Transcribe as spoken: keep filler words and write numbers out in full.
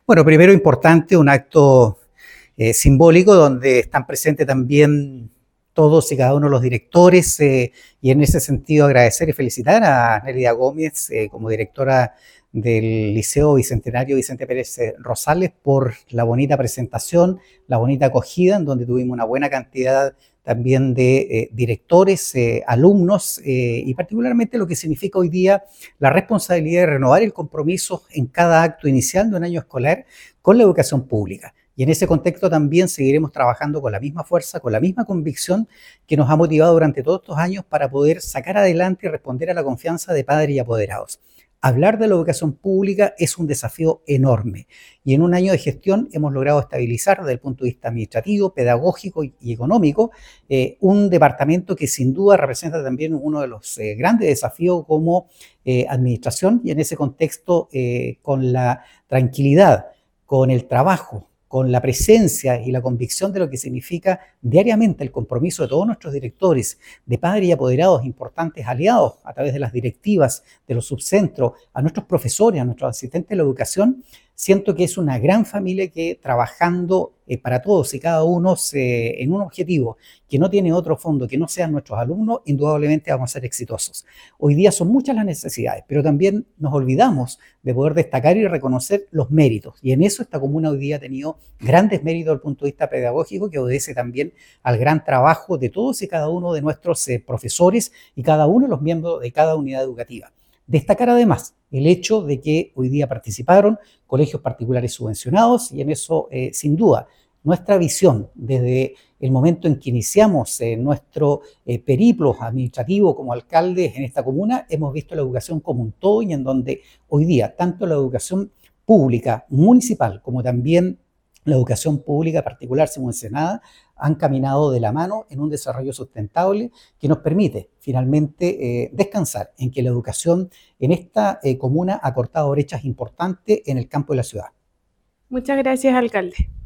Bueno, primero importante, un acto eh, simbólico donde están presentes también todos y cada uno de los directores eh, y en ese sentido agradecer y felicitar a Nélida Gómez eh, como directora del Liceo Bicentenario Vicente Pérez eh, Rosales por la bonita presentación, la bonita acogida en donde tuvimos una buena cantidad también de eh, directores, eh, alumnos eh, y particularmente lo que significa hoy día la responsabilidad de renovar el compromiso en cada acto inicial de un año escolar con la educación pública. Y en ese contexto también seguiremos trabajando con la misma fuerza, con la misma convicción que nos ha motivado durante todos estos años para poder sacar adelante y responder a la confianza de padres y apoderados. Hablar de la educación pública es un desafío enorme y en un año de gestión hemos logrado estabilizar desde el punto de vista administrativo, pedagógico y económico eh, un departamento que sin duda representa también uno de los eh, grandes desafíos como eh, administración y en ese contexto eh, con la tranquilidad, con el trabajo, con la presencia y la convicción de lo que significa diariamente el compromiso de todos nuestros directores, de padres y apoderados, importantes aliados a través de las directivas, de los subcentros, a nuestros profesores, a nuestros asistentes de la educación, siento que es una gran familia que trabajando eh, para todos y cada uno se, en un objetivo que no tiene otro fondo que no sean nuestros alumnos, indudablemente vamos a ser exitosos. Hoy día son muchas las necesidades, pero también nos olvidamos de poder destacar y reconocer los méritos. Y en eso esta comuna hoy día ha tenido grandes méritos desde el punto de vista pedagógico, que obedece también al gran trabajo de todos y cada uno de nuestros eh, profesores y cada uno de los miembros de cada unidad educativa. Destacar además el hecho de que hoy día participaron colegios particulares subvencionados y en eso, eh, sin duda, nuestra visión desde el momento en que iniciamos eh, nuestro eh, periplo administrativo como alcaldes en esta comuna, hemos visto la educación como un todo y en donde hoy día tanto la educación pública municipal como también la educación pública particular subvencionada han caminado de la mano en un desarrollo sustentable que nos permite finalmente eh, descansar en que la educación en esta eh, comuna ha cortado brechas importantes en el campo de la ciudad. Muchas gracias, alcalde.